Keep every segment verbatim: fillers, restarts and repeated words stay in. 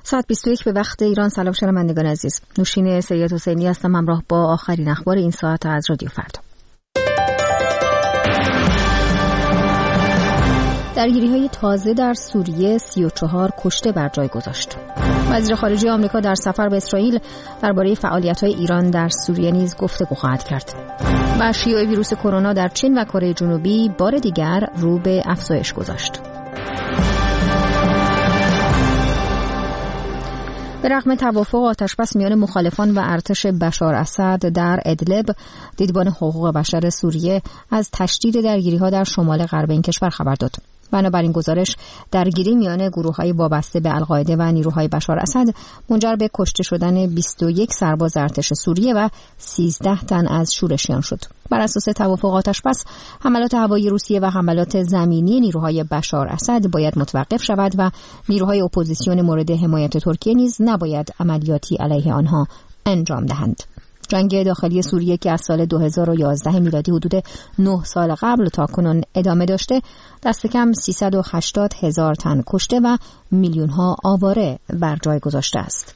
ساعت بیست و یک به وقت ایران. سلام شنوندگان عزیز، نوشین سید حسینی هستم، همراه با آخرین اخبار این ساعت از رادیو فردا. درگیری‌های تازه در سوریه سی و چهار کشته بر جای گذاشت. وزیر خارجه آمریکا در سفر به اسرائیل درباره فعالیت‌های ایران در سوریه نیز گفتگو خواهد کرد. و شیوع ویروس کرونا در چین و کره جنوبی بار دیگر رو به افزایش گذاشت. به رغم توافق آتشبس میان مخالفان و ارتش بشار اسد در ادلب، دیدبان حقوق بشر سوریه از تشدید درگیری‌ها در شمال غرب این کشور خبر داد. بنابراین گزارش درگیری میان گروه‌های وابسته به القاعده و نیروهای بشار اسد منجر به کشته شدن بیست و یک سرباز ارتش سوریه و سیزده تن از شورشیان شد. بر اساس توافق آتشبس، حملات هوایی روسیه و حملات زمینی نیروهای بشار اسد باید متوقف شود و نیروهای اپوزیسیون مورد حمایت ترکیه نیز نباید عملیاتی علیه آنها انجام دهند. جنگ داخلی سوریه که از سال دو هزار و یازده میلادی حدود نه سال قبل تا کنون ادامه داشته، دست کم سیصد و هشتاد هزار تن کشته و میلیون ها آواره بر جای گذاشته است.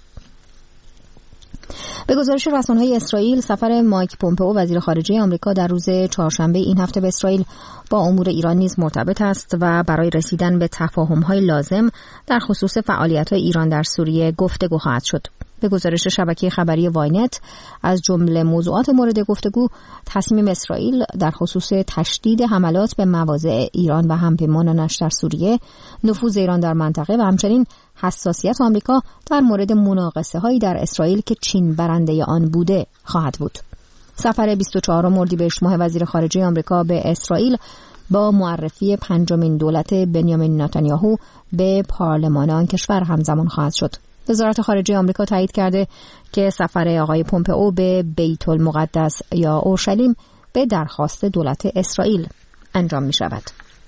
به گزارش رسانه‌های اسرائیل، سفر مایک پومپئو وزیر خارجه آمریکا در روز چهارشنبه این هفته به اسرائیل با امور ایران نیز مرتبط است و برای رسیدن به تفاهم‌های لازم در خصوص فعالیت‌های ایران در سوریه گفتگو خواهد شد. به گزارش شبکه خبری واینت، از جمله موضوعات مورد گفتگو تصمیم اسرائیل در خصوص تشدید حملات به مواضع ایران و همپیمانانش در سوریه، نفوذ ایران در منطقه و همچنین حساسیت آمریکا در مورد مناقصه‌هایی در اسرائیل که چین برنده آن بوده خواهد بود. سفر بیست و چهارم اردیبهشت ماه وزیر خارجه آمریکا به اسرائیل با معرفی پنجمین دولت بنیامین نتانیاهو به پارلمان آن کشور همزمان خواهد شد. وزارت خارجه آمریکا تایید کرده که سفر آقای پومپئو به بیت المقدس یا اورشلیم به درخواست دولت اسرائیل انجام می شود.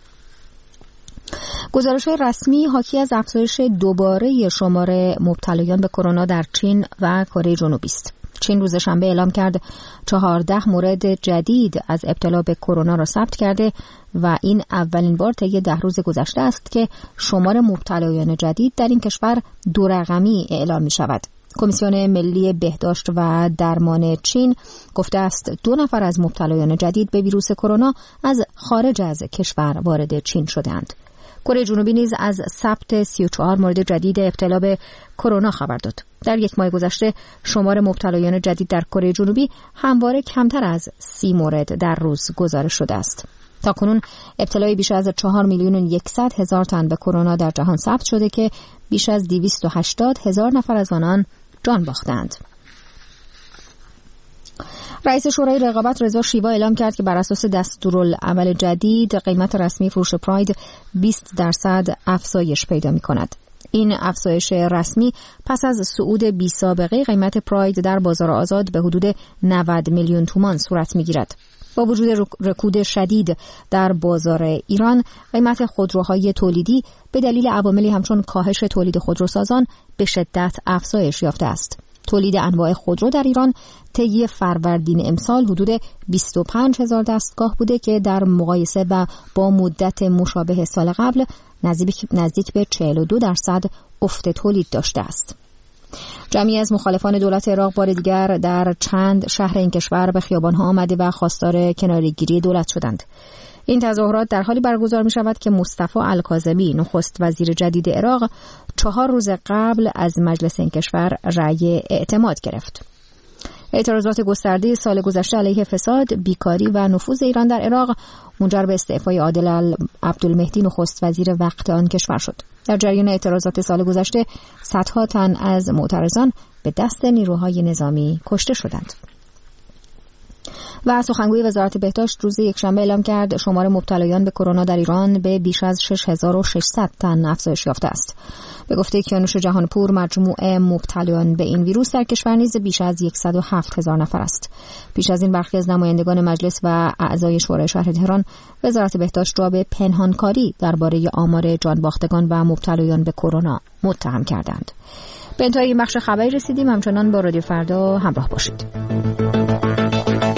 گزارش رسمی حاکی از افزایش دوباره شمار مبتلایان به کرونا در چین و کره جنوبی است. چین روز شنبه اعلام کرد چهارده مورد جدید از ابتلا به کرونا را ثبت کرده و این اولین بار طی ده روز گذشته است که شمار مبتلایان جدید در این کشور دو رقمی اعلام می شود. کمیسیون ملی بهداشت و درمان چین گفته است دو نفر از مبتلایان جدید به ویروس کرونا از خارج از کشور وارد چین شدند. کره جنوبی نیز از ثبت سی و چهار مورد جدید ابتلا به کرونا خبر داد. در یک ماه گذشته شمار مبتلایان جدید در کره جنوبی همواره کمتر از سی مورد در روز گزارش شده است. تاکنون ابتلای بیش از چهار میلیون و صد هزار تن به کرونا در جهان ثبت شده که بیش از دویست و هشتاد هزار نفر از آنان جان باختند. رئیس شورای رقابت رضا شیوا اعلام کرد که بر اساس دستورالعمل جدید قیمت رسمی فروش پراید بیست درصد افزایش پیدا می‌کند. این افزایش رسمی پس از صعود بی سابقه قیمت پراید در بازار آزاد به حدود نود میلیون تومان صورت می‌گیرد. با وجود رکود شدید در بازار ایران، قیمت خودروهای تولیدی به دلیل عواملی همچون کاهش تولید خودروسازان به شدت افزایش یافته است. تولید انواع خودرو در ایران طی فروردین امسال حدود بیست و پنج هزار دستگاه بوده که در مقایسه با با مدت مشابه سال قبل نزدیک نزدیک به چهل و دو درصد افت تولید داشته است. جمعی از مخالفان دولت عراق بار دیگر در چند شهر این کشور به خیابان‌ها آمده و خواستار کناره‌گیری دولت شدند. این تظاهرات در حالی برگزار می شود که مصطفی الکاظمی، نخست وزیر جدید عراق، چهار روز قبل از مجلس این کشور رأی اعتماد گرفت. اعتراضات گسترده سال گذشته علیه فساد، بیکاری و نفوذ ایران در عراق منجر به استعفای عادل عبدالمهدی، نخست وزیر وقت آن کشور شد. در جریان اعتراضات سال گذشته صدها تن از معترضان به دست نیروهای نظامی کشته شدند. و سخنگوی وزارت بهداشت روز یکشنبه اعلام کرد شمار مبتلایان به کرونا در ایران به بیش از شش هزار و ششصد تن افزایش یافته است. به گفته کیانوش جهانپور، مجموع مبتلایان به این ویروس در کشور نیز بیش از صد و هفت هزار نفر است. پیش از این برخی از نمایندگان مجلس و اعضای شورای شهر تهران وزارت بهداشت را به پنهانکاری درباره آمار جانباختگان و مبتلایان به کرونا متهم کردند. به انتهای این بخش خبری رسیدیم. همچنان با رادیو فردا همراه باشید.